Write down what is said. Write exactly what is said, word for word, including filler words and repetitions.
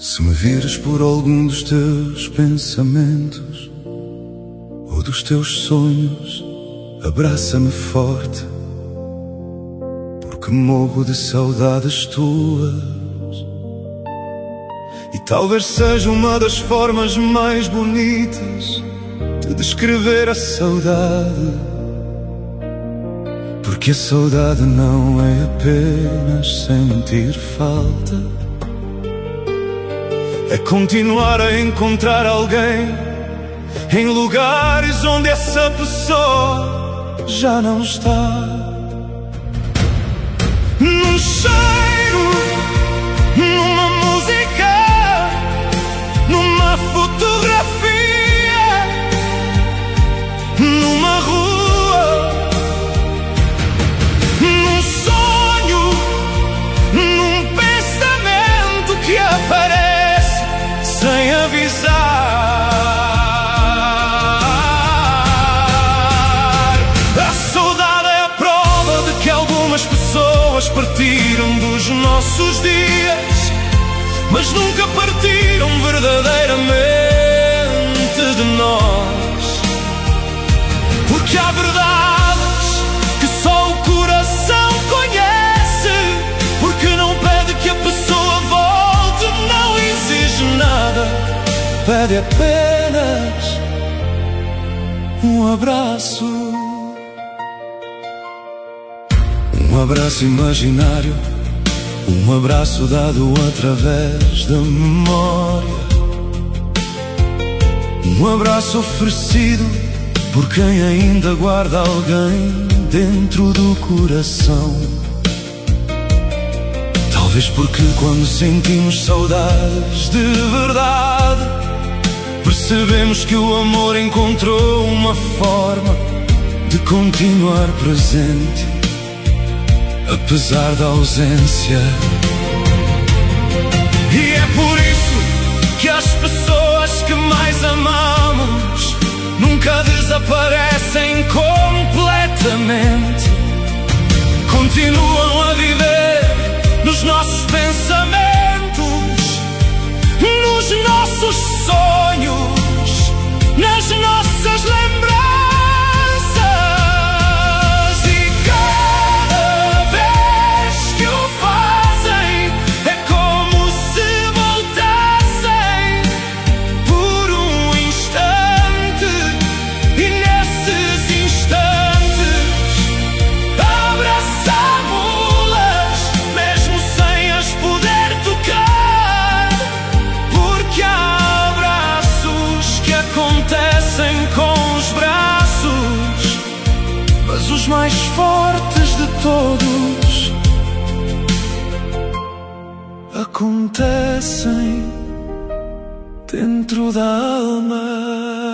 Se me vires por algum dos teus pensamentos ou dos teus sonhos, abraça-me forte, porque morro de saudades tuas. E talvez seja uma das formas mais bonitas de descrever a saudade, porque a saudade não é apenas sentir falta, é continuar a encontrar alguém em lugares onde essa pessoa já não está. Num cheiro, numa música, numa fotografia, numa rua, num sonho, num pensamento que aparece sem avisar. A saudade é a prova de que algumas pessoas partiram dos nossos dias, mas nunca partiram verdadeiramente de nós. Porque há verdades que só o coração conhece, porque não pede que a pessoa volte, não exige nada, pede apenas um abraço. Um abraço imaginário, um abraço dado através da memória, um abraço oferecido por quem ainda guarda alguém dentro do coração. Talvez porque quando sentimos saudades de verdade, percebemos que o amor encontrou uma forma de continuar presente, apesar da ausência. E é por isso que as pessoas que mais amamos nunca desaparecem completamente, continuam a viver nos nossos pensamentos, nos nossos sonhos, nas nossas lembranças. Os mais fortes de todos acontecem dentro da alma.